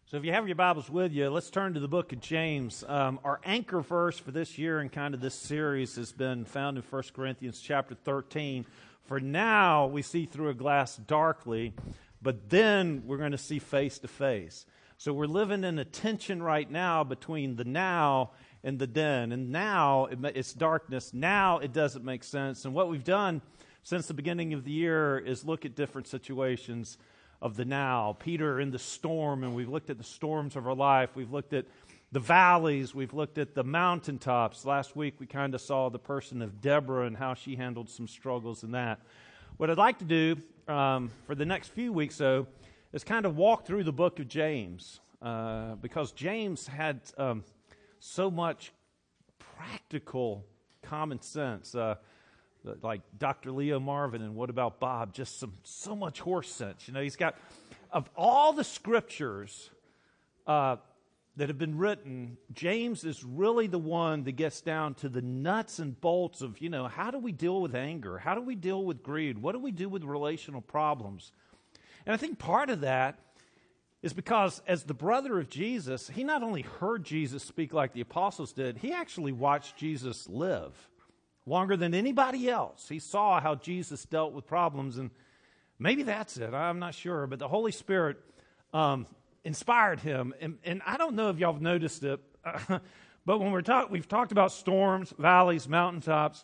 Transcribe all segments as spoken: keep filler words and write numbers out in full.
So if you have your Bibles with you, let's turn to the book of James. Um, our anchor verse for this year and kind of this series has been found in First Corinthians chapter thirteen. For now, we see through a glass darkly, but then we're going to see face to face. So we're living in a tension right now between the now and the then. And now it's darkness. Now it doesn't make sense. And what we've done since the beginning of the year is look at different situations of the now. Peter in the storm, and we've looked at the storms of our life. We've looked at the valleys. We've looked at the mountaintops. Last week we kind of saw the person of Deborah and how she handled some struggles in that. What I'd like to do um, for the next few weeks, though, is kind of walk through the book of James, uh, because James had um, so much practical common sense. Uh, like Doctor Leo Marvin and What About Bob, just some so much horse sense. You know, he's got, of all the scriptures uh, that have been written, James is really the one that gets down to the nuts and bolts of, you know, how do we deal with anger? How do we deal with greed? What do we do with relational problems? And I think part of that is because as the brother of Jesus, he not only heard Jesus speak like the apostles did, he actually watched Jesus live. Longer than anybody else. He saw how Jesus dealt with problems, and maybe that's it. I'm not sure, but the Holy Spirit um, inspired him. And, and I don't know if y'all have noticed it, uh, but when we're talk, we've talked about storms, valleys, mountaintops,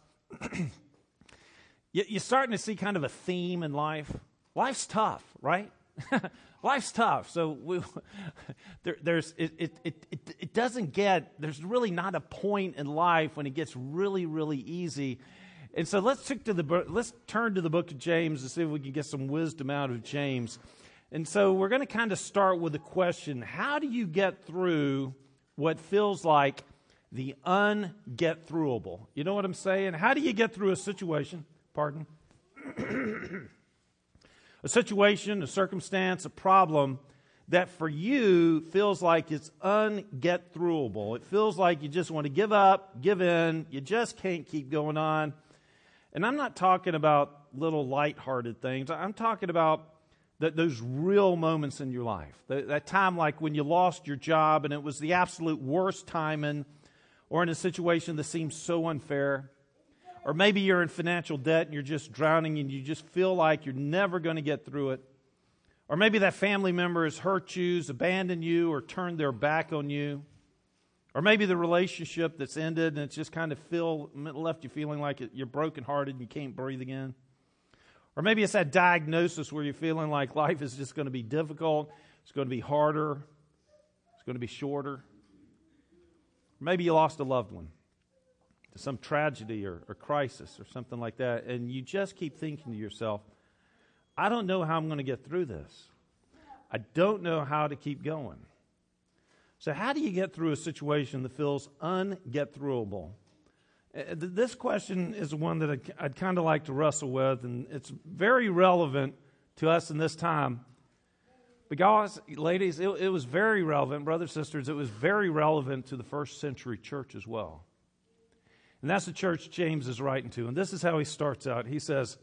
you, you're starting to see kind of a theme in life. Life's tough, right? Life's tough. So we, there, there's it, it, it, it, it doesn't get, there's really not a point in life when it gets really, really easy. And so let's take to the let's turn to the book of James and see if we can get some wisdom out of James. And so we're going to kind of start with a question. How do you get through what feels like the unget-throughable? You know what I'm saying? How do you get through a situation, pardon? A situation, a circumstance, a problem that for you feels like it's unget-throughable. It feels like you just want to give up, give in. You just can't keep going on. And I'm not talking about little lighthearted things. I'm talking about that those real moments in your life. That, that time like when you lost your job and it was the absolute worst timing, or in a situation that seems so unfair. Or maybe you're in financial debt and you're just drowning and you just feel like you're never going to get through it. Or maybe that family member has hurt you, has abandoned you, or turned their back on you. Or maybe the relationship that's ended and it's just kind of feel, left you feeling like you're brokenhearted and you can't breathe again. Or maybe it's that diagnosis where you're feeling like life is just going to be difficult, it's going to be harder, it's going to be shorter. Or maybe you lost a loved one. Some tragedy or, or crisis or something like that, and you just keep thinking to yourself, I don't know how I'm going to get through this. I don't know how to keep going. So how do you get through a situation that feels unget-throughable? Uh, this question is one that I'd, I'd kind of like to wrestle with, and it's very relevant to us in this time. Because, ladies, it, it was very relevant, brothers, sisters, it was very relevant to the first century church as well. And that's the church James is writing to. And this is how he starts out. He says,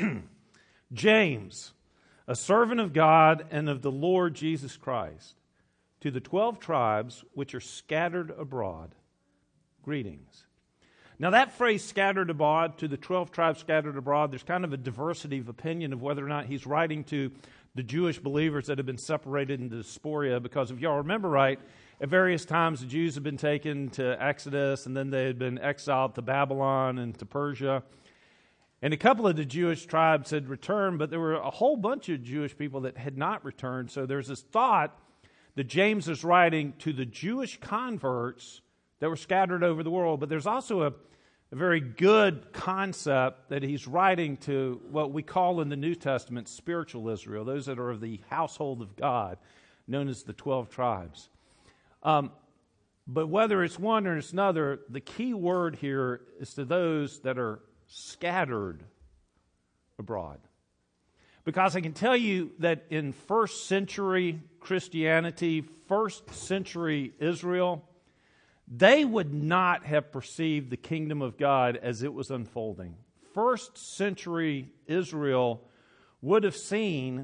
James, a servant of God and of the Lord Jesus Christ, to the twelve tribes which are scattered abroad, greetings. Now that phrase, scattered abroad, to the twelve tribes scattered abroad, there's kind of a diversity of opinion of whether or not he's writing to the Jewish believers that have been separated into diaspora. Because if y'all remember right, at various times, the Jews had been taken to Exodus, and then they had been exiled to Babylon and to Persia. And a couple of the Jewish tribes had returned, but there were a whole bunch of Jewish people that had not returned. So there's this thought that James is writing to the Jewish converts that were scattered over the world. But there's also a, a very good concept that he's writing to what we call in the New Testament spiritual Israel, those that are of the household of God, known as the twelve tribes. Um, but whether it's one or it's another, the key word here is to those that are scattered abroad. Because I can tell you that in first century Christianity, first century Israel, they would not have perceived the kingdom of God as it was unfolding. First century Israel would have seen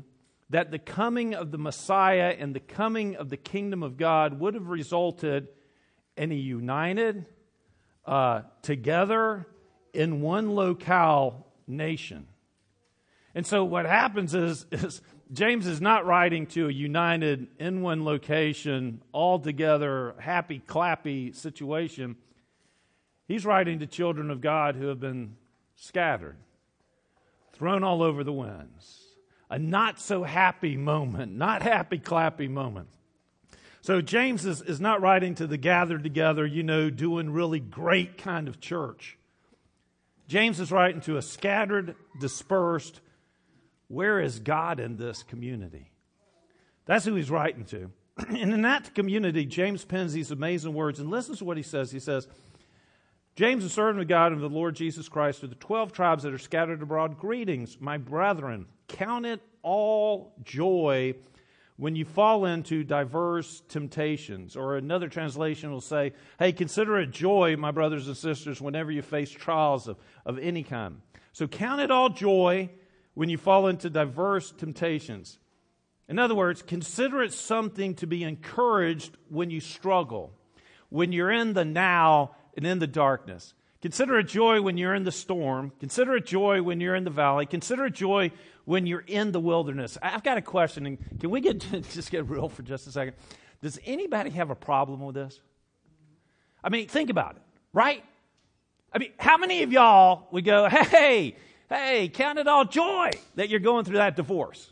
that the coming of the Messiah and the coming of the kingdom of God would have resulted in a united, uh, together, in one locale nation. And so what happens is, is James is not writing to a united, in one location, all together, happy, clappy situation. He's writing to children of God who have been scattered, thrown all over the winds. A not so happy moment, not happy, clappy moment. So James is, is not writing to the gathered together, you know, doing really great kind of church. James is writing to a scattered, dispersed, where is God in this community? That's who he's writing to. And in that community, James pens these amazing words. And listen to what he says. He says, James, a servant of God and of the Lord Jesus Christ, to the twelve tribes that are scattered abroad, greetings, my brethren. Count it all joy when you fall into diverse temptations. Or another translation will say, hey, consider it joy, my brothers and sisters, whenever you face trials of, of any kind. So count it all joy when you fall into diverse temptations. In other words, consider it something to be encouraged when you struggle, when you're in the now and in the darkness. Consider it joy when you're in the storm. Consider it joy when you're in the valley. Consider it joy when you're in the wilderness. I've got a question, and can we get just get real for just a second? Does anybody have a problem with this? I mean, think about it, right? I mean, how many of y'all would go, hey, hey, count it all joy that you're going through that divorce?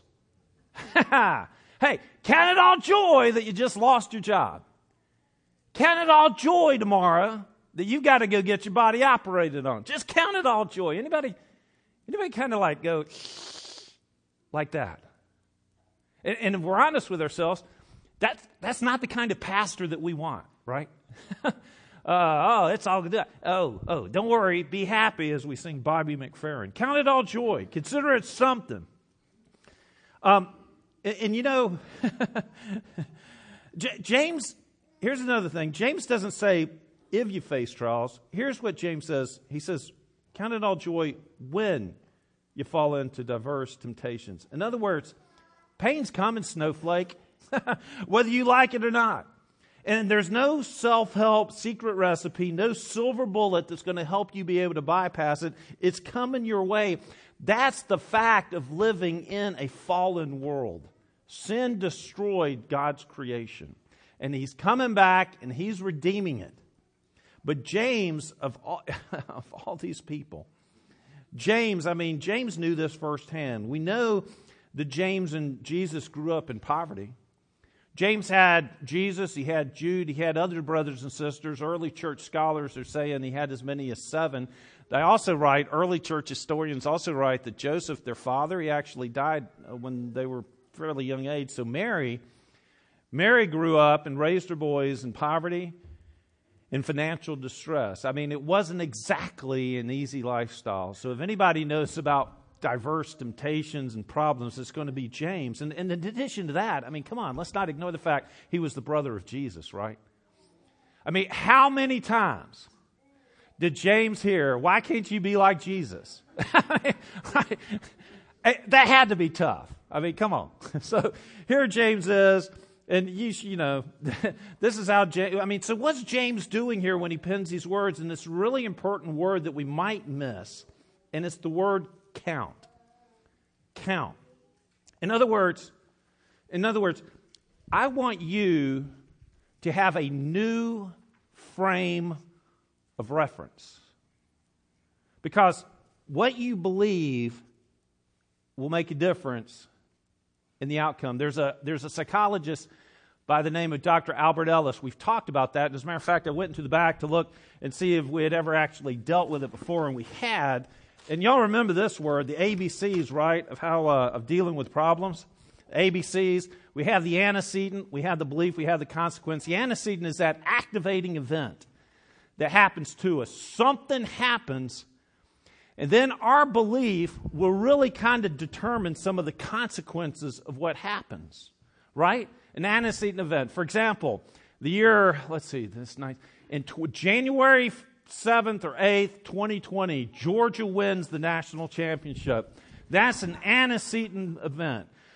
Hey, count it all joy that you just lost your job. Count it all joy tomorrow that you've got to go get your body operated on. Just count it all joy. Anybody, anybody kind of like go like that? And, and if we're honest with ourselves, that's, that's not the kind of pastor that we want, right? uh, oh, it's all good. Oh, oh, don't worry. Be happy as we sing Bobby McFerrin. Count it all joy. Consider it something. Um, and, and you know, J- James, here's another thing. James doesn't say, if you face trials. Here's what James says. He says, count it all joy when you fall into diverse temptations. In other words, pain's coming, snowflake, whether you like it or not. And there's no self-help secret recipe, no silver bullet that's going to help you be able to bypass it. It's coming your way. That's the fact of living in a fallen world. Sin destroyed God's creation. And he's coming back and he's redeeming it. But James, of all, of all these people, James, I mean, James knew this firsthand. We know that James and Jesus grew up in poverty. James had Jesus, he had Jude, he had other brothers and sisters. Early church scholars are saying he had as many as seven. They also write, early church historians also write that Joseph, their father, he actually died when they were fairly young age. So Mary, Mary grew up and raised her boys in poverty, in financial distress. I mean, it wasn't exactly an easy lifestyle. So if anybody knows about diverse temptations and problems, it's going to be James. And, and in addition to that, I mean, come on, let's not ignore the fact he was the brother of Jesus, right? I mean, how many times did James hear, why can't you be like Jesus? That had to be tough. I mean, come on. So here James is. And you, you know, this is how James, I mean, so what's James doing here when he pens these words? And this really important word that we might miss, and it's the word count. Count. In other words, in other words, I want you to have a new frame of reference. Because what you believe will make a difference in the outcome. There's a there's a psychologist by the name of Doctor Albert Ellis. We've talked about that. As a matter of fact, I went into the back to look and see if we had ever actually dealt with it before, and we had. And y'all remember this word, the A B Cs, right, of how uh, of dealing with problems. A B Cs. We have the antecedent, we have the belief, we have the consequence. The antecedent is that activating event that happens to us. Something happens. And then our belief will really kind of determine some of the consequences of what happens, right? An antecedent event. For example, the year, let's see, this night, in tw- January seventh or eighth, twenty twenty, Georgia wins the national championship. That's an antecedent event.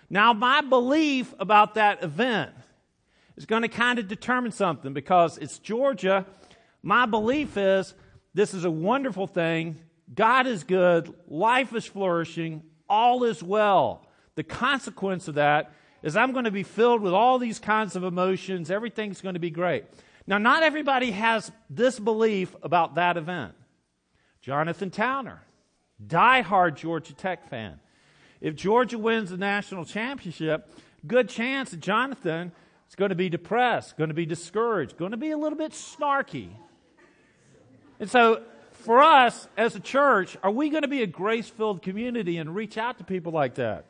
Now, my belief about that event is going to kind of determine something because it's Georgia. My belief is this is a wonderful thing. God is good. Life is flourishing. All is well. The consequence of that is I'm going to be filled with all these kinds of emotions. Everything's going to be great. Now, not everybody has this belief about that event. Jonathan Towner, diehard Georgia Tech fan. If Georgia wins the national championship, good chance that Jonathan is going to be depressed, going to be discouraged, going to be a little bit snarky. And so, for us as a church, are we going to be a grace-filled community and reach out to people like that?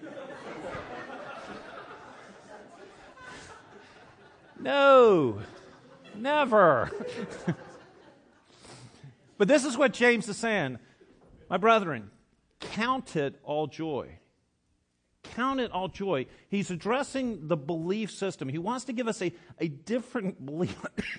No, never. But this is what James is saying. My brethren, count it all joy. Count it all joy. He's addressing the belief system. He wants to give us a, a different belief.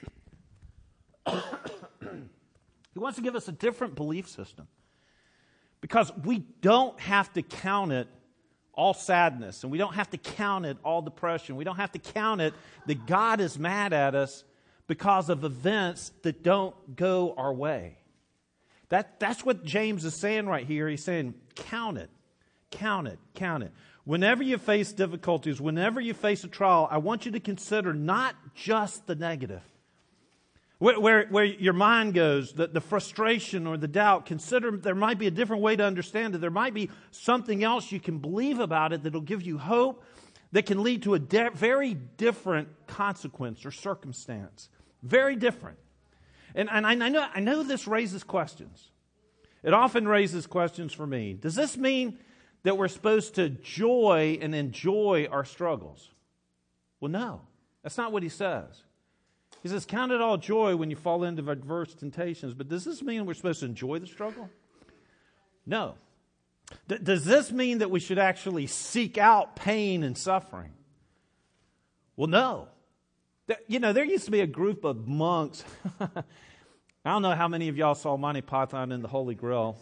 He wants to give us a different belief system. Because we don't have to count it all sadness, and we don't have to count it all depression. We don't have to count it that God is mad at us because of events that don't go our way. That, that's what James is saying right here. He's saying, count it, count it, count it. Whenever you face difficulties, whenever you face a trial, I want you to consider not just the negative. Where, where, where your mind goes, the, the frustration or the doubt, consider there might be a different way to understand it. There might be something else you can believe about it that will give you hope, that can lead to a de- very different consequence or circumstance. Very different. And, and I, I, know, I know this raises questions. It often raises questions for me. Does this mean that we're supposed to joy and enjoy our struggles? Well, no. That's not what he says. He says, count it all joy when you fall into adverse temptations. But does this mean we're supposed to enjoy the struggle? No. D- does this mean that we should actually seek out pain and suffering? Well, no. Th- you know, there used to be a group of monks. I don't know how many of y'all saw Monty Python and the Holy Grail.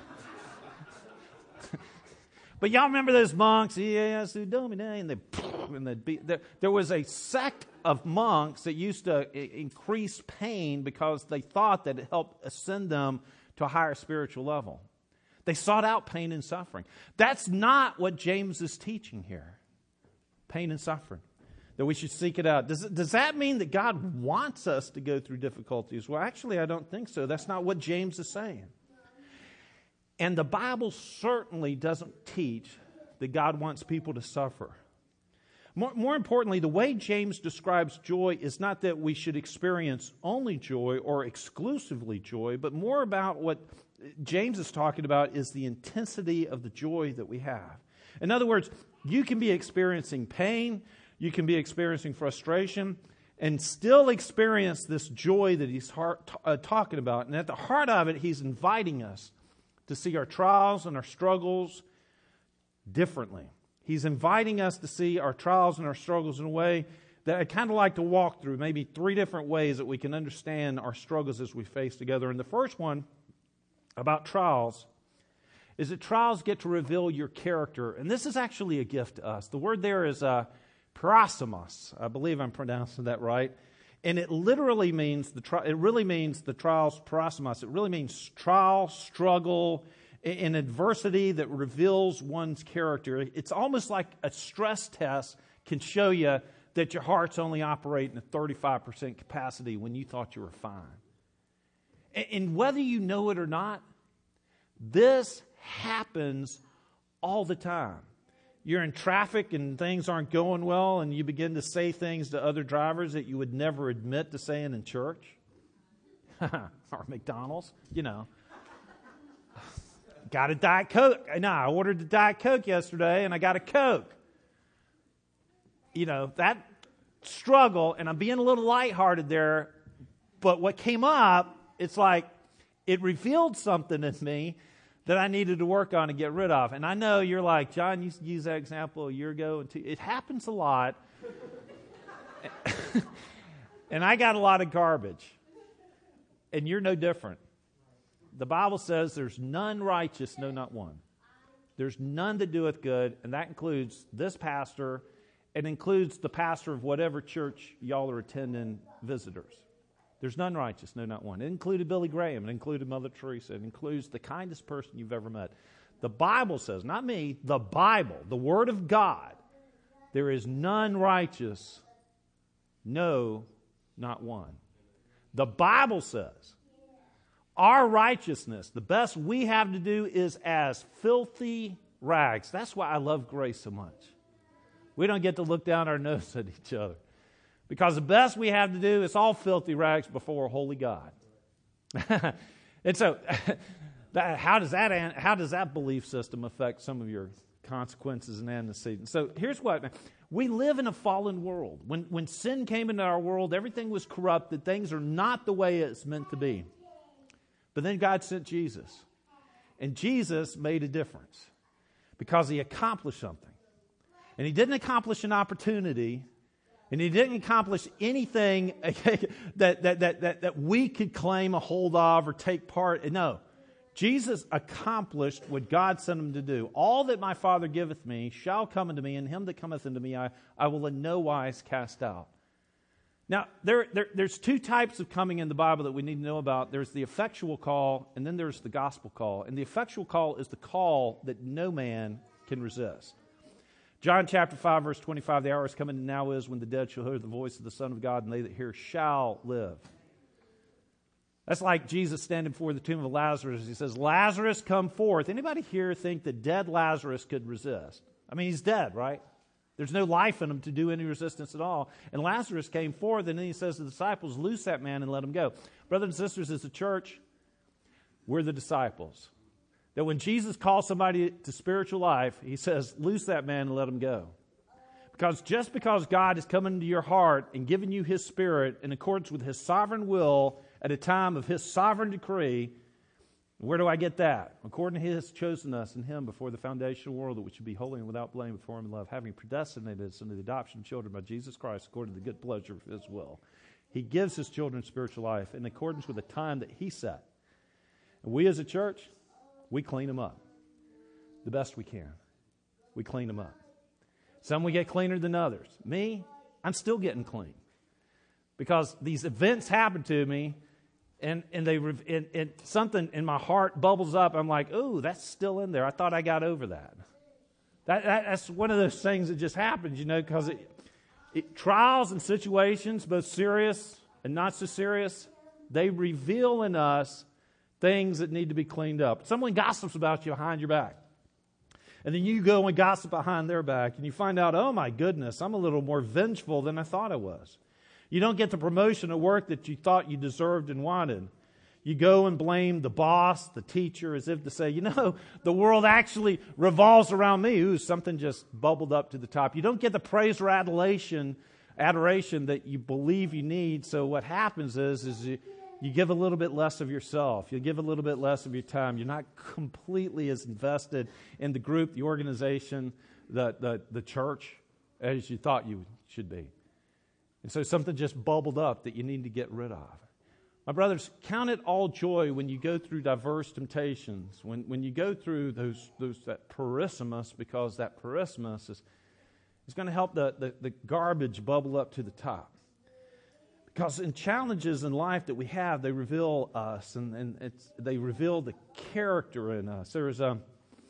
But y'all remember those monks? Yes, Domine, and they, and they'd be, there, there was a sect of monks that used to increase pain because they thought that it helped ascend them to a higher spiritual level. They sought out pain and suffering. That's not what James is teaching here. Pain and suffering. That we should seek it out. Does, does that mean that God wants us to go through difficulties? Well, actually, I don't think so. That's not what James is saying. And the Bible certainly doesn't teach that God wants people to suffer. More, more importantly, the way James describes joy is not that we should experience only joy or exclusively joy, but more about what James is talking about is the intensity of the joy that we have. In other words, you can be experiencing pain, you can be experiencing frustration, and still experience this joy that he's heart, uh, talking about. And at the heart of it, he's inviting us to see our trials and our struggles differently. He's inviting us to see our trials and our struggles in a way that I kind of like to walk through, maybe three different ways that we can understand our struggles as we face together. And the first one about trials is that trials get to reveal your character. And this is actually a gift to us. The word there is uh, parasomos. I believe I'm pronouncing that right. And it literally means, the tri- it really means the trials, parasomos. It really means trial, struggle, in adversity that reveals one's character. It's almost like a stress test can show you that your heart's only operating at thirty-five percent capacity when you thought you were fine. And whether you know it or not, this happens all the time. You're in traffic and things aren't going well and you begin to say things to other drivers that you would never admit to saying in church. Or McDonald's, you know. Got a Diet Coke. No, I ordered the Diet Coke yesterday and I got a Coke. You know, that struggle, and I'm being a little lighthearted there, but what came up, it's like it revealed something in me that I needed to work on and get rid of. And I know you're like, John, you used that example a year ago. And two. It happens a lot. And I got a lot of garbage. And you're no different. The Bible says there's none righteous, no, not one. There's none that doeth good, and that includes this pastor. It includes the pastor of whatever church y'all are attending, visitors. There's none righteous, no, not one. It included Billy Graham. It included Mother Teresa. It includes the kindest person you've ever met. The Bible says, not me, the Bible, the Word of God, there is none righteous, no, not one. The Bible says our righteousness, the best we have to do is as filthy rags. That's why I love Grace so much. We don't get to look down our nose at each other. Because the best we have to do is all filthy rags before a holy God. And so, that, how does that how does that belief system affect some of your consequences and antecedents? So here's what, we live in a fallen world. When, when sin came into our world, everything was corrupted. Things are not the way it's meant to be. But then God sent Jesus. And Jesus made a difference because he accomplished something. And he didn't accomplish an opportunity, and he didn't accomplish anything that, that, that, that, that we could claim a hold of or take part in. No. Jesus accomplished what God sent him to do. All that my Father giveth me shall come unto me, and him that cometh unto me I, I will in no wise cast out. Now, there, there, there's two types of coming in the Bible that we need to know about. There's the effectual call, and then there's the gospel call. And the effectual call is the call that no man can resist. John chapter five, verse twenty-five, the hour is coming, and now is when the dead shall hear the voice of the Son of God, and they that hear shall live. That's like Jesus standing before the tomb of Lazarus. He says, Lazarus, come forth. Anybody here think that dead Lazarus could resist? I mean, he's dead, right? There's no life in him to do any resistance at all. And Lazarus came forth, and then he says to the disciples, loose that man and let him go. Brothers and sisters, as a church, we're the disciples. That when Jesus calls somebody to spiritual life, he says, loose that man and let him go. Because just because God has come into your heart and given you his Spirit in accordance with his sovereign will at a time of his sovereign decree, where do I get that? According to he has chosen us in him before the foundation of the world, that we should be holy and without blame before him in love, having predestinated us into the adoption of children by Jesus Christ according to the good pleasure of his will. He gives his children spiritual life in accordance with the time that he set. And we as a church, we clean them up the best we can. We clean them up. Some we get cleaner than others. Me, I'm still getting clean. Because these events happen to me, and, and they and, and something in my heart bubbles up. I'm like, ooh, that's still in there. I thought I got over that. That, that that's one of those things that just happens, you know, because it, it, trials and situations, both serious and not so serious, they reveal in us things that need to be cleaned up. Someone gossips about you behind your back. And then you go and gossip behind their back, and you find out, oh my goodness, I'm a little more vengeful than I thought I was. You don't get the promotion at work that you thought you deserved and wanted. You go and blame the boss, the teacher, as if to say, you know, the world actually revolves around me. Ooh, something just bubbled up to the top. You don't get the praise or adoration, adoration that you believe you need. So what happens is, is you, you give a little bit less of yourself. You give a little bit less of your time. You're not completely as invested in the group, the organization, the, the, the church as you thought you should be. And so something just bubbled up that you need to get rid of. My brothers, count it all joy when you go through diverse temptations, when, when you go through those, those that perissemus, because that perissemus is, is going to help the, the, the garbage bubble up to the top. Because in challenges in life that we have, they reveal us, and, and it's, they reveal the character in us. There's a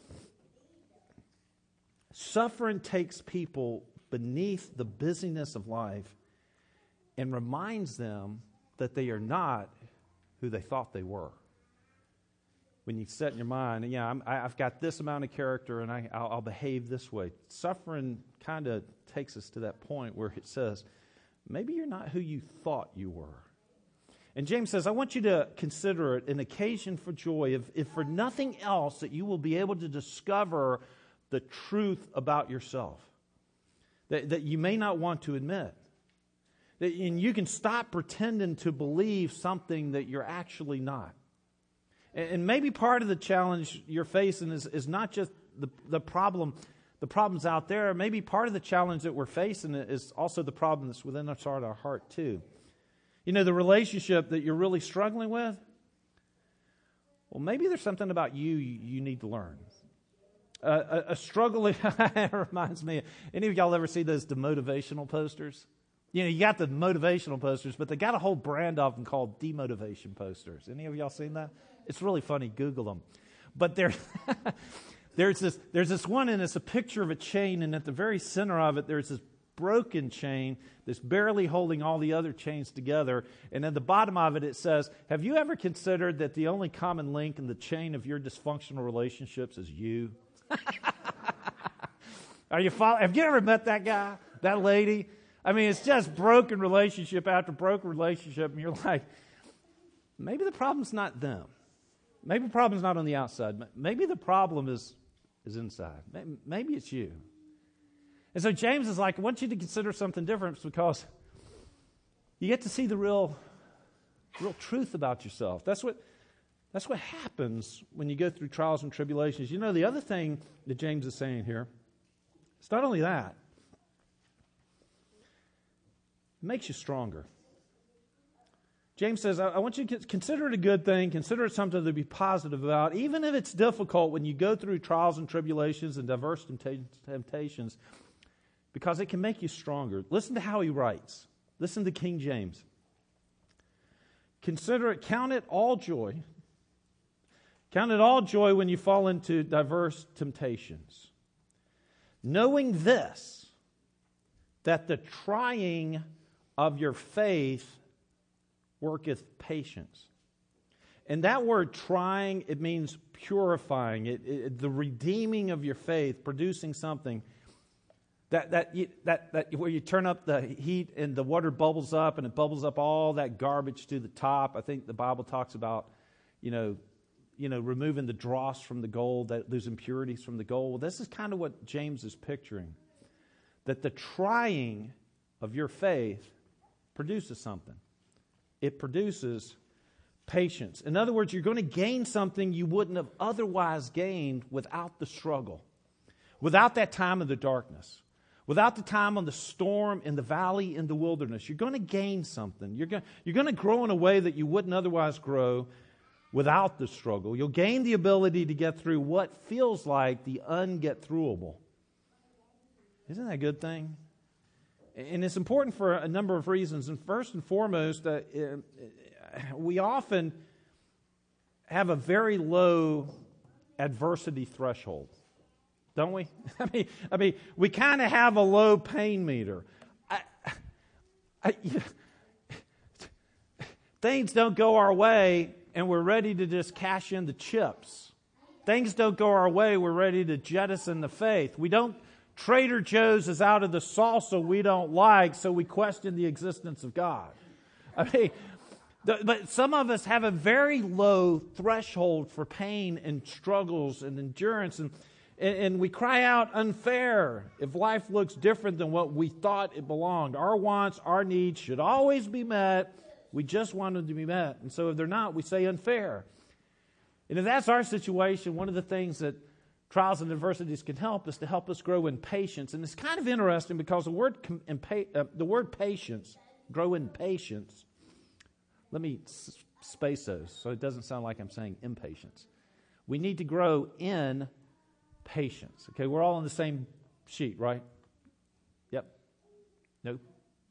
suffering takes people beneath the busyness of life and reminds them that they are not who they thought they were. When you set in your mind, yeah, I'm, I've got this amount of character, and I, I'll, I'll behave this way. Suffering kind of takes us to that point where it says, maybe you're not who you thought you were. And James says, I want you to consider it an occasion for joy, if, if for nothing else, that you will be able to discover the truth about yourself that, that you may not want to admit. That, and you can stop pretending to believe something that you're actually not. And, and maybe part of the challenge you're facing is, is not just the, the problem The problems out there. Maybe part of the challenge that we're facing is also the problem that's within us, our heart too. You know, the relationship that you're really struggling with, well, maybe there's something about you you need to learn. Uh, a, a struggle, it reminds me, any of y'all ever see those demotivational posters? You know, you got the motivational posters, but they got a whole brand of them called demotivation posters. Any of y'all seen that? It's really funny. Google them. But there, there's this there's this one, and it's a picture of a chain, and at the very center of it, there's this broken chain that's barely holding all the other chains together. And at the bottom of it, it says, have you ever considered that the only common link in the chain of your dysfunctional relationships is you? Are you follow- Have you ever met that guy, that lady? I mean, it's just broken relationship after broken relationship, and you're like, maybe the problem's not them. Maybe the problem's not on the outside. Maybe the problem is, is inside. Maybe it's you. And so James is like, I want you to consider something different because you get to see the real, real truth about yourself. That's what That's what happens when you go through trials and tribulations. You know, the other thing that James is saying here, it's not only that, it makes you stronger. James says, I, I want you to consider it a good thing, consider it something to be positive about, even if it's difficult when you go through trials and tribulations and diverse temptations, because it can make you stronger. Listen to how he writes. Listen to King James. Consider it, count it all joy. Count it all joy when you fall into diverse temptations, knowing this, that the trying of your faith worketh patience. And that word trying, it means purifying, it, it, the redeeming of your faith, producing something that that, you, that that where you turn up the heat and the water bubbles up and it bubbles up all that garbage to the top. I think the Bible talks about, you know, you know, removing the dross from the gold, that those impurities from the gold. Well, this is kind of what James is picturing, that the trying of your faith produces something. It produces patience. In other words, you're going to gain something you wouldn't have otherwise gained without the struggle, without that time of the darkness, without the time on the storm in the valley in the wilderness. You're going to gain something. You're going, you're going to grow in a way that you wouldn't otherwise grow without the struggle. You'll gain the ability to get through what feels like the unget-throughable. Isn't that a good thing? And it's important for a number of reasons. And first and foremost, uh, we often have a very low adversity threshold, don't we? I mean, I mean, we kind of have a low pain meter. I, I, things don't go our way, and we're ready to just cash in the chips. Things don't go our way, we're ready to jettison the faith. We don't. Trader Joe's is out of the salsa we don't like, so we question the existence of God. I mean, the, but some of us have a very low threshold for pain and struggles and endurance, and, and, and we cry out unfair if life looks different than what we thought it belonged. Our wants, our needs should always be met. We just want them to be met. And so if they're not, we say unfair. And if that's our situation, one of the things that trials and adversities can help us to help us grow in patience. And it's kind of interesting because the word uh, the word patience, grow in patience, let me s- space those so it doesn't sound like I'm saying impatience. We need to grow in patience. Okay, we're all on the same sheet, right? Yep. No.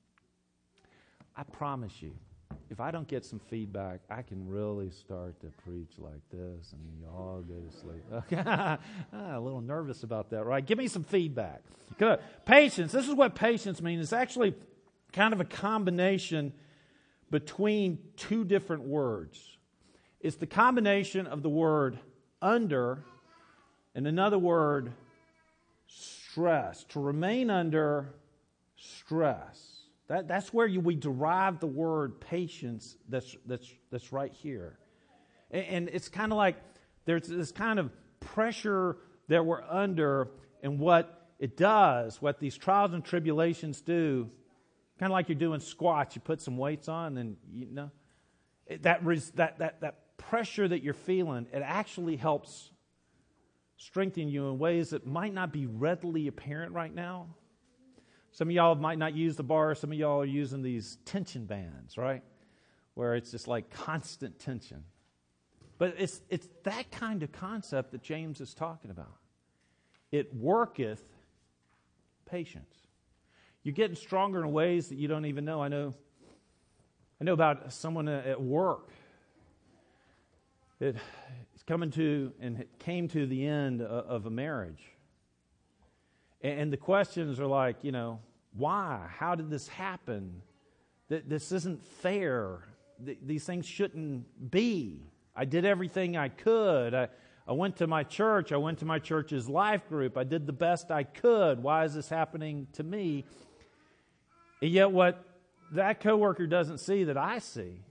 I promise you, if I don't get some feedback, I can really start to preach like this, and you all go to sleep. Okay. ah, a little nervous about that, right? Give me some feedback. Good. Patience. This is what patience means. It's actually kind of a combination between two different words. It's the combination of the word under and another word, stress. To remain under stress. That, that's where you, we derive the word patience that's that's that's right here. And, and it's kind of like there's this kind of pressure that we're under, and what it does, what these trials and tribulations do, kind of like you're doing squats, you put some weights on, and you know, it, that, res, that, that, that pressure that you're feeling, it actually helps strengthen you in ways that might not be readily apparent right now. Some of y'all might not use the bar. Some of y'all are using these tension bands, right? Where it's just like constant tension. But it's it's that kind of concept that James is talking about. it worketh patience. You're getting stronger in ways that you don't even know. I know, I know about someone at work that is coming to and came to the end of a marriage. And the questions are like, you know, why? How did this happen? This isn't fair. These things shouldn't be. I did everything I could. I, I went to my church. I went to my church's life group. I did the best I could. Why is this happening to me? And yet what that coworker doesn't see that I see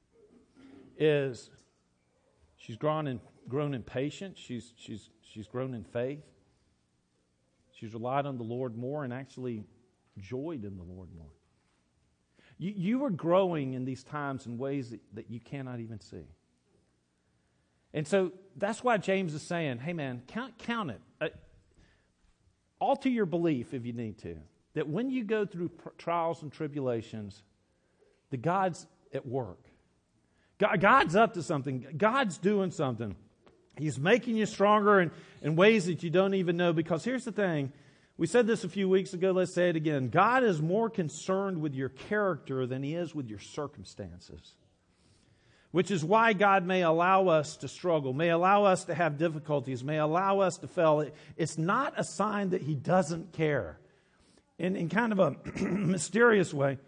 is she's grown in, grown in patience. She's, she's, she's grown in faith. She's relied on the Lord more and actually joyed in the Lord more. You, you are growing in these times in ways that, that you cannot even see. And so that's why James is saying, hey man, count, count it. Uh, alter your belief if you need to. That when you go through pr- trials and tribulations, the God's at work. God, God's up to something. God's doing something. He's making you stronger in, in ways that you don't even know. Because here's the thing. We said this a few weeks ago. Let's say it again. God is more concerned with your character than He is with your circumstances. Which is why God may allow us to struggle, may allow us to have difficulties, may allow us to fail. It, it's not a sign that He doesn't care. In, in kind of a mysterious way,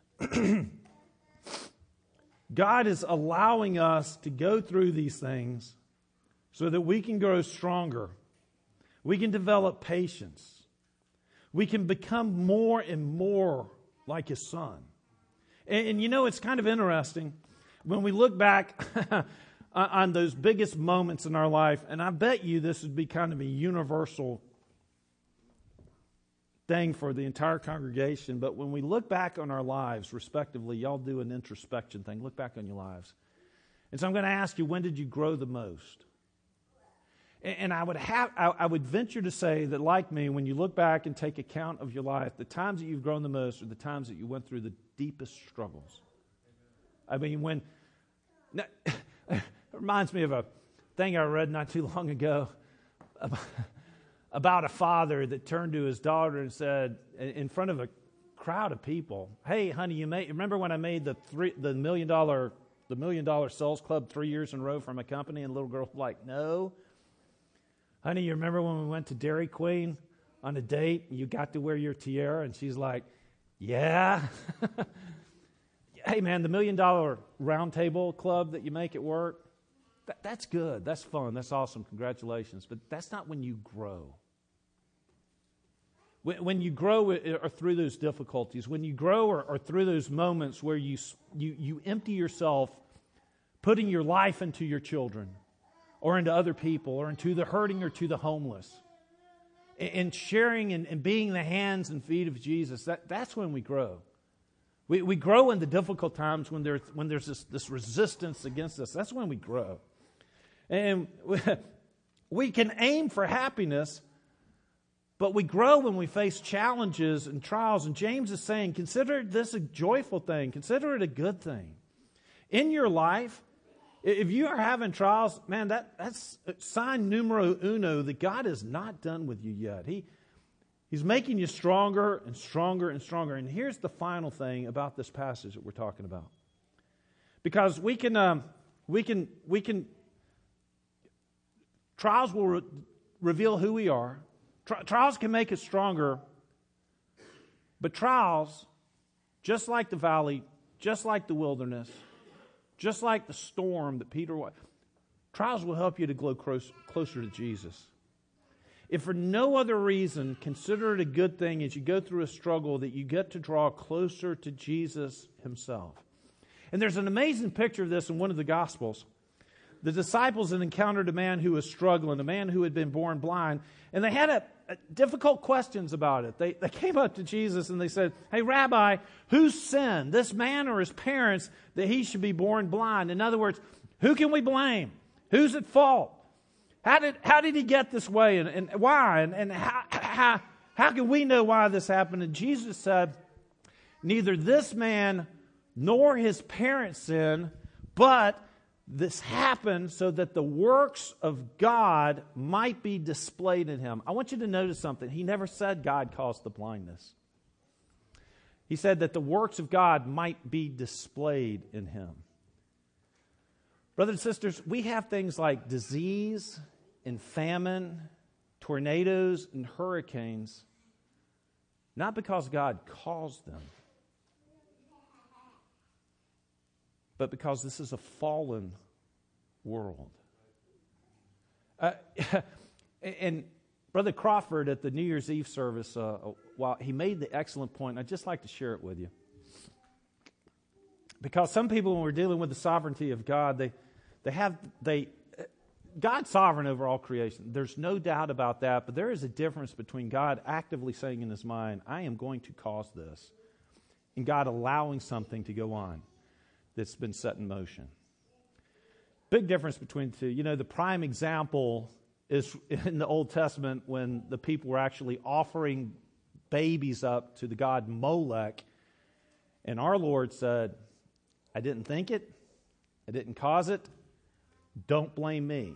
God is allowing us to go through these things so that we can grow stronger. We can develop patience. We can become more and more like His Son. And, and you know, it's kind of interesting when we look back on those biggest moments in our life, and I bet you this would be kind of a universal thing for the entire congregation, but when we look back on our lives, respectively, y'all do an introspection thing. Look back on your lives. And so I'm going to ask you, when did you grow the most? And I would have, I would venture to say that, like me, when you look back and take account of your life, the times that you've grown the most are the times that you went through the deepest struggles. I mean, when it reminds me of a thing I read not too long ago about a father that turned to his daughter and said, in front of a crowd of people, "Hey, honey, you made remember when I made the three the million dollar the million dollar sales club three years in a row from a company?" And the little girl was like, "No." "Honey, you remember when we went to Dairy Queen on a date and you got to wear your tiara?" And she's like, "Yeah." "Hey, man, the million dollar round table club that you make at work, that, that's good. That's fun. That's awesome. Congratulations." But that's not when you grow. When, when you grow or through those difficulties, when you grow or, or through those moments where you, you, you empty yourself, putting your life into your children or into other people or into the hurting or to the homeless, and sharing and, and being the hands and feet of Jesus, that, that's when we grow. We, we grow in the difficult times when there's, when there's this, this resistance against us. That's when we grow. And we, we can aim for happiness, but we grow when we face challenges and trials. And James is saying, consider this a joyful thing. Consider it a good thing. In your life, if you are having trials, man, that, that's sign numero uno that God is not done with you yet. He He's making you stronger and stronger and stronger. And here's the final thing about this passage that we're talking about. Because we can, um, we can, we can, trials will re- reveal who we are. Tri- trials can make us stronger. But trials, just like the valley, just like the wilderness, just like the storm that Peter was, trials will help you to grow close, closer to Jesus. If for no other reason, consider it a good thing as you go through a struggle that you get to draw closer to Jesus Himself. And there's an amazing picture of this in one of the Gospels. The disciples had encountered a man who was struggling, a man who had been born blind, and they had a, a difficult questions about it. They, they came up to Jesus and they said, "Hey, Rabbi, who sinned, this man or his parents, that he should be born blind?" In other words, who can we blame? Who's at fault? How did how did he get this way, and, and why? And, and how, how, how can we know why this happened? And Jesus said, "Neither this man nor his parents sinned, but This happened so that the works of God might be displayed in him. I want you to notice something. He never said God caused the blindness. He said that the works of God might be displayed in him. Brothers and sisters, we have things like disease and famine, tornadoes and hurricanes, not because God caused them, but because this is a fallen world. Uh, and Brother Crawford at the New Year's Eve service, uh, while he made the excellent point, I'd just like to share it with you. Because some people, when we're dealing with the sovereignty of God, they they have they God's sovereign over all creation. There's no doubt about that, but there is a difference between God actively saying in his mind, I am going to cause this, and God allowing something to go on that's been set in motion. Big difference between the two. You know, the prime example is in the Old Testament when the people were actually offering babies up to the god Molech, and our Lord said, I didn't think it, I didn't cause it, don't blame me.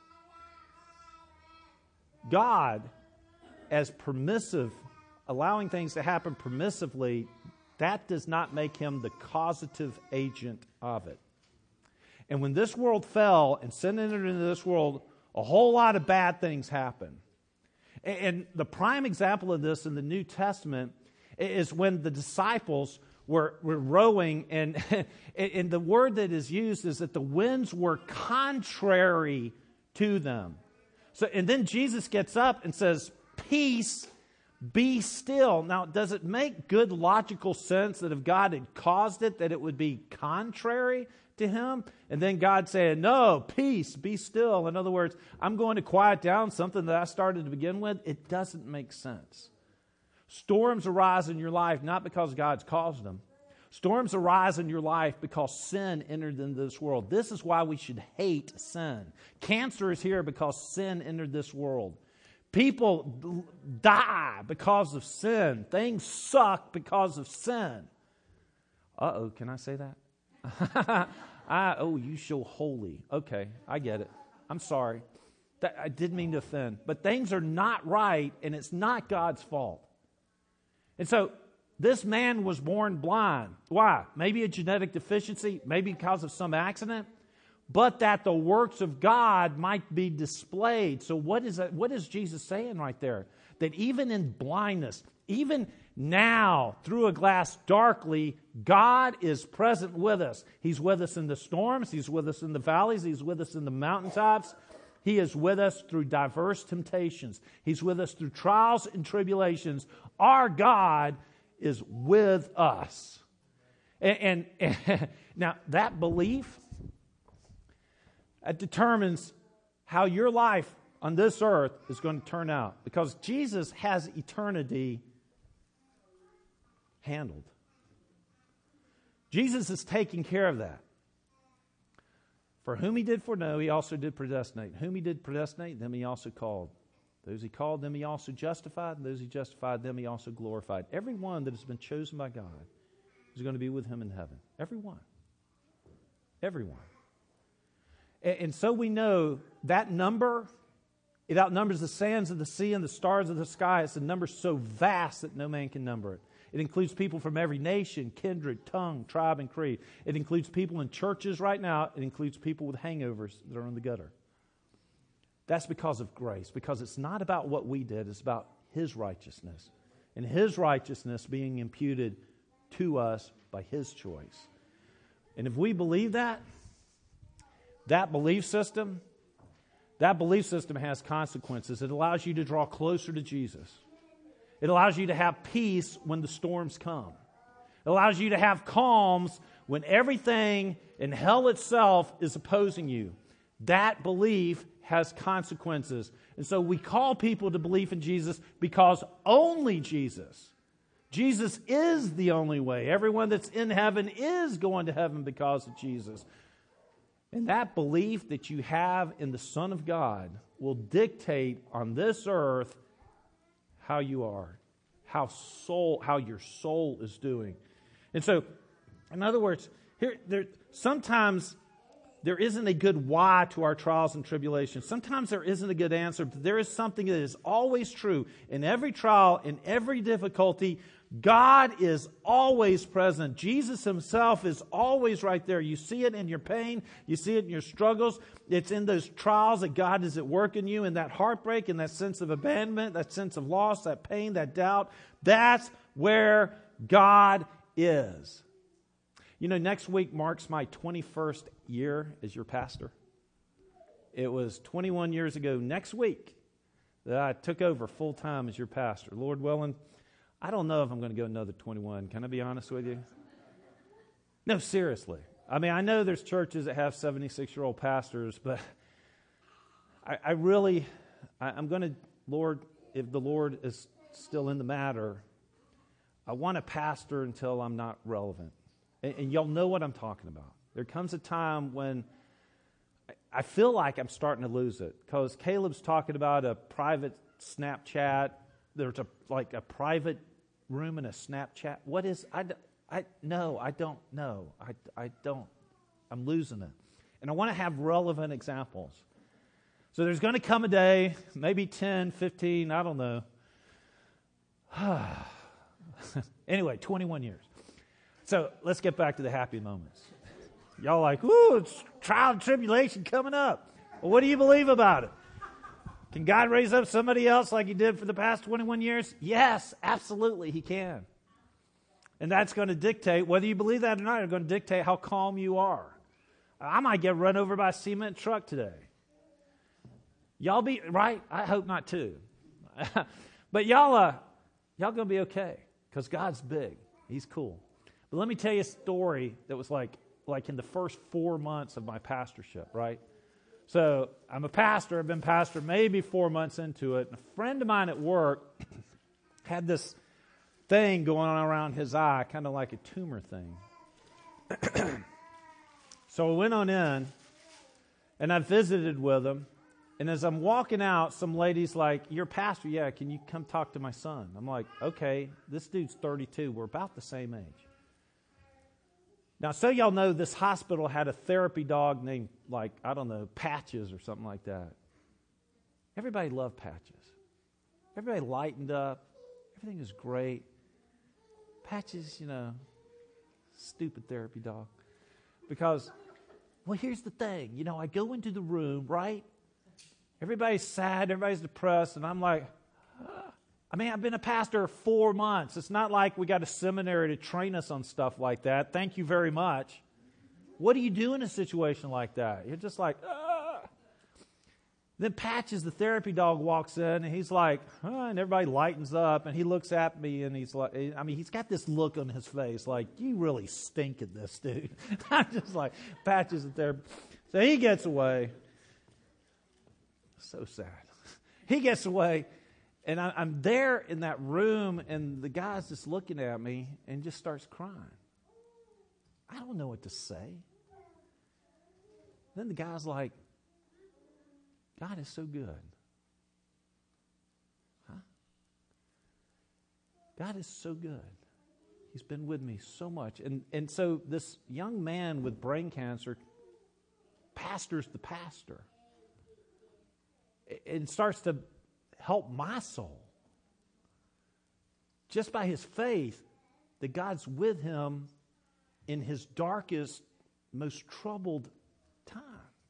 God, as permissive, allowing things to happen permissively, that does not make him the causative agent of it. And when this world fell and sin entered into this world, a whole lot of bad things happened. And the prime example of this in the New Testament is when the disciples were, were rowing, and, and the word that is used is that the winds were contrary to them. So, and then Jesus gets up and says, peace, be still. Now, does it make good logical sense that if God had caused it, that it would be contrary to him? And then God saying, no, peace, be still. In other words, I'm going to quiet down something that I started to begin with. It doesn't make sense. Storms arise in your life not because God's caused them. Storms arise in your life because sin entered into this world. This is why we should hate sin. Cancer is here because sin entered this world. People die because of sin. Things suck because of sin. Uh-oh, can I say that? I, oh, you show holy. Okay, I get it. I'm sorry. That, I didn't mean to offend. But things are not right, and it's not God's fault. And so this man was born blind. Why? Maybe a genetic deficiency, maybe because of some accident, but that the works of God might be displayed. So what is that? What is Jesus saying right there? That even in blindness, even now, through a glass darkly, God is present with us. He's with us in the storms. He's with us in the valleys. He's with us in the mountaintops. He is with us through diverse temptations. He's with us through trials and tribulations. Our God is with us. And, and, and now that belief, it determines how your life on this earth is going to turn out. Because Jesus has eternity handled. Jesus is taking care of that. For whom he did foreknow, he also did predestinate. Whom he did predestinate, them he also called. Those he called, them he also justified. And those he justified, them he also glorified. Every one that has been chosen by God is going to be with him in heaven. Every one. Every one. And, and so we know that number, it outnumbers the sands of the sea and the stars of the sky. It's a number so vast that no man can number it. It includes people from every nation, kindred, tongue, tribe, and creed. It includes people in churches right now. It includes people with hangovers that are in the gutter. That's because of grace, because it's not about what we did. It's about his righteousness, and his righteousness being imputed to us by his choice. And if we believe that, that belief system, that belief system has consequences. It allows you to draw closer to Jesus. It allows you to have peace when the storms come. It allows you to have calms when everything in hell itself is opposing you. That belief has consequences. And so we call people to believe in Jesus because only Jesus. Jesus is the only way. Everyone that's in heaven is going to heaven because of Jesus. And that belief that you have in the Son of God will dictate on this earth how you are, how soul, how your soul is doing. And so, in other words, here there sometimes there isn't a good why to our trials and tribulations. Sometimes there isn't a good answer, but there is something that is always true. In every trial, in every difficulty, God is always present. Jesus himself is always right there. You see it in your pain. You see it in your struggles. It's in those trials that God is at work in you, and that heartbreak and that sense of abandonment, that sense of loss, that pain, that doubt. That's where God is. You know, next week marks my twenty-first year as your pastor. It was twenty-one years ago next week that I took over full time as your pastor. Lord willing, I don't know if I'm going to go another twenty-one. Can I be honest with you? No, seriously. I mean, I know there's churches that have seventy-six-year-old pastors, but I, I really, I, I'm going to, Lord, if the Lord is still in the matter, I want to pastor until I'm not relevant. And, and y'all know what I'm talking about. There comes a time when I feel like I'm starting to lose it, because Caleb's talking about a private Snapchat. There's a like a private room in a Snapchat. What is, I, I, no, I don't know. I, I don't. I'm losing it. And I want to have relevant examples. So there's going to come a day, maybe ten, fifteen, I don't know. Anyway, twenty-one years. So let's get back to the happy moments. Y'all like, ooh, it's trial and tribulation coming up. Well, what do you believe about it? Can God raise up somebody else like he did for the past twenty-one years? Yes, absolutely, he can. And that's going to dictate, whether you believe that or not, it's going to dictate how calm you are. I might get run over by a cement truck today. Y'all be, right? I hope not too. But y'all, uh, y'all going to be okay, because God's big. He's cool. But let me tell you a story that was like, like in the first four months of my pastorship, right? So I'm a pastor. I've been pastor maybe four months into it. And a friend of mine at work had this thing going on around his eye, kind of like a tumor thing. So I went on in, and I visited with him. And as I'm walking out, some lady's like, "You're a pastor? Yeah, can you come talk to my son?" I'm like, "Okay, this dude's thirty-two. We're about the same age." Now, so y'all know, this hospital had a therapy dog named, like, I don't know, Patches or something like that. Everybody loved Patches. Everybody lightened up. Everything was great. Patches, you know, stupid therapy dog. Because, well, here's the thing. You know, I go into the room, right? Everybody's sad. Everybody's depressed. And I'm like, ah. I mean, I've been a pastor four months. It's not like we got a seminary to train us on stuff like that. Thank you very much. What do you do in a situation like that? You're just like, ah. Then Patches, the therapy dog, walks in, and he's like, huh, and everybody lightens up, and he looks at me, and he's like, I mean, he's got this look on his face, like, you really stink at this, dude. I'm just like, Patches, the therapy. So he gets away. So sad. He gets away. And I, I'm there in that room, and the guy's just looking at me and just starts crying. I don't know what to say. Then the guy's like, God is so good. Huh? God is so good. He's been with me so much. And, and so this young man with brain cancer pastors the pastor. It starts to help my soul. Just by his faith that God's with him in his darkest, most troubled time.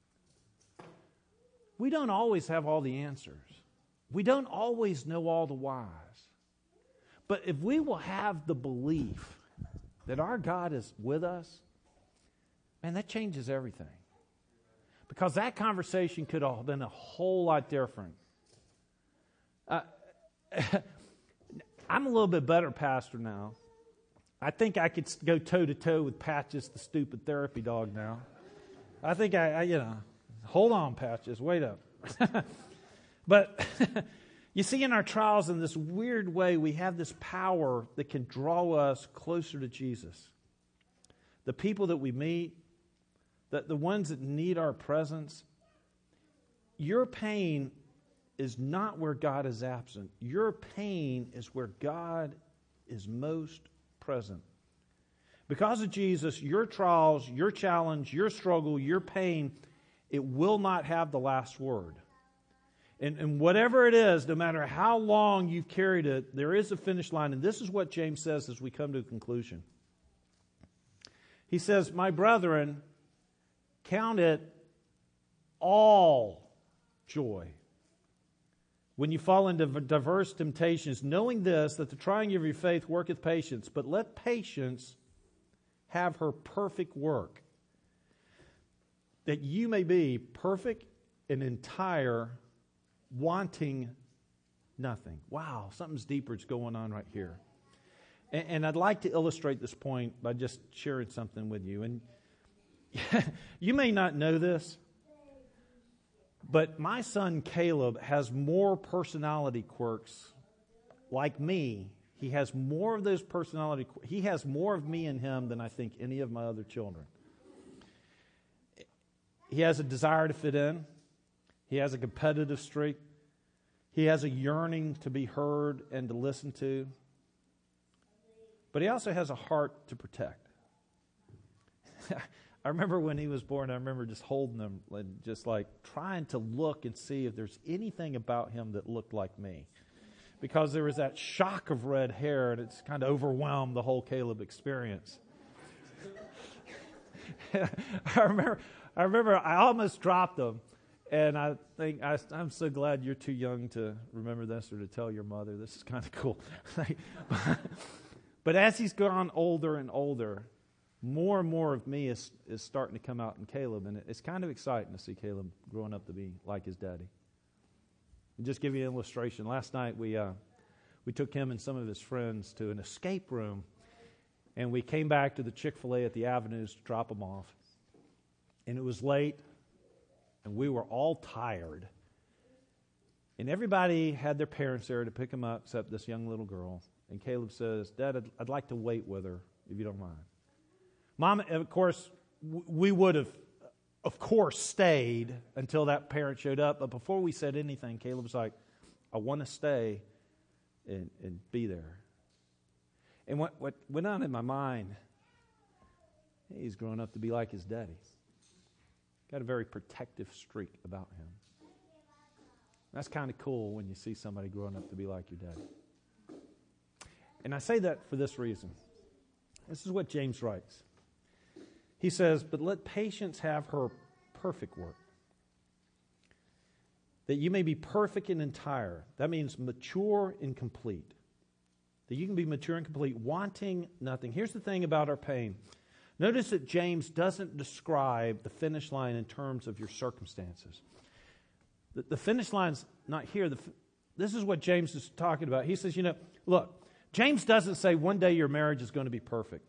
We don't always have all the answers. We don't always know all the whys. But if we will have the belief that our God is with us, man, that changes everything. Because that conversation could have been a whole lot different. Uh, I'm a little bit better pastor now. I think I could go toe-to-toe with Patches, the stupid therapy dog now. I think I, I you know, hold on, Patches, wait up. But you see, in our trials, in this weird way, we have this power that can draw us closer to Jesus. The people that we meet, the, the ones that need our presence, your pain is not where God is absent. Your pain is where God is most present. Because of Jesus, your trials, your challenge, your struggle, your pain, it will not have the last word. And, and whatever it is, no matter how long you've carried it, there is a finish line. And this is what James says as we come to a conclusion. He says, my brethren, count it all joy when you fall into diverse temptations, knowing this, that the trying of your faith worketh patience. But let patience have her perfect work, that you may be perfect and entire, wanting nothing. Wow, something's deeper is going on right here. And, and I'd like to illustrate this point by just sharing something with you. And you may not know this, but my son Caleb has more personality quirks like me. He has more of those personality quirks. He has more of me in him than I think any of my other children. He has a desire to fit in. He has a competitive streak. He has a yearning to be heard and to listen to. But he also has a heart to protect. I remember when he was born, I remember just holding him and just like trying to look and see if there's anything about him that looked like me. Because there was that shock of red hair and it's kind of overwhelmed the whole Caleb experience. I remember I remember I almost dropped him. And I think I, I'm so glad you're too young to remember this or to tell your mother. This is kind of cool. But as he's gone older and older, more and more of me is, is starting to come out in Caleb. And it's kind of exciting to see Caleb growing up to be like his daddy. And just give you an illustration. Last night we uh, we took him and some of his friends to an escape room. And we came back to the Chick-fil-A at the Avenues to drop them off. And it was late. And we were all tired. And everybody had their parents there to pick them up except this young little girl. And Caleb says, Dad, I'd, I'd like to wait with her if you don't mind. Mom, of course, we would have, of course, stayed until that parent showed up. But before we said anything, Caleb was like, I want to stay and, and be there. And what, what went on in my mind, he's growing up to be like his daddy. Got a very protective streak about him. That's kind of cool when you see somebody growing up to be like your daddy. And I say that for this reason. This is what James writes. He says, but let patience have her perfect work, that you may be perfect and entire. That means mature and complete. That you can be mature and complete, wanting nothing. Here's the thing about our pain. Notice that James doesn't describe the finish line in terms of your circumstances. The, the finish line's not here. The, this is what James is talking about. He says, you know, look, James doesn't say one day your marriage is going to be perfect.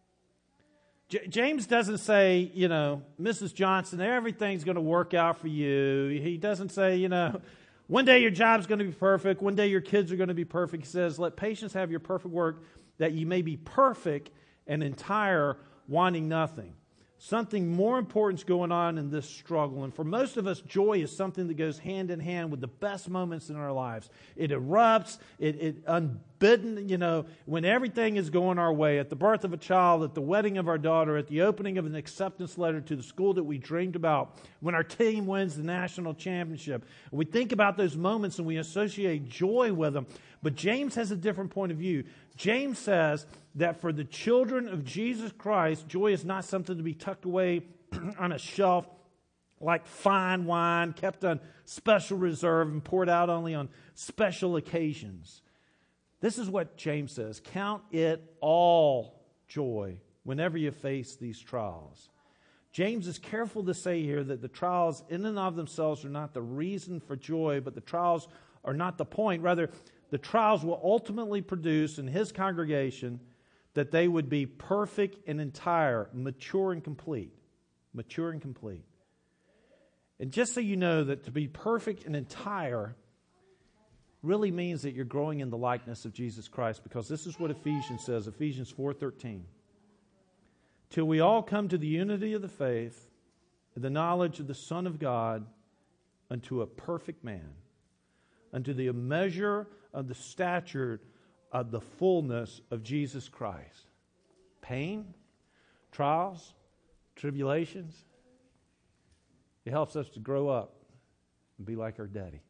J- James doesn't say, you know, Missus Johnson, everything's going to work out for you. He doesn't say, you know, one day your job's going to be perfect. One day your kids are going to be perfect. He says, let patience have your perfect work, that you may be perfect and entire, wanting nothing. Something more important is going on in this struggle. And for most of us, joy is something that goes hand in hand with the best moments in our lives. It erupts, it, it unbidden, you know, when everything is going our way, at the birth of a child, at the wedding of our daughter, at the opening of an acceptance letter to the school that we dreamed about, when our team wins the national championship. We think about those moments and we associate joy with them. But James has a different point of view. James says that for the children of Jesus Christ, joy is not something to be tucked away on a shelf like fine wine, kept on special reserve and poured out only on special occasions. This is what James says. Count it all joy whenever you face these trials. James is careful to say here that the trials in and of themselves are not the reason for joy, but the trials are not the point. Rather, the trials will ultimately produce in his congregation that they would be perfect and entire, mature and complete. Mature and complete. And just so you know that to be perfect and entire really means that you're growing in the likeness of Jesus Christ, because this is what Ephesians says, Ephesians four thirteen. Till we all come to the unity of the faith, and the knowledge of the Son of God, unto a perfect man, unto the measure of the stature of the fullness of Jesus Christ. Pain, trials, tribulations. It helps us to grow up and be like our daddy.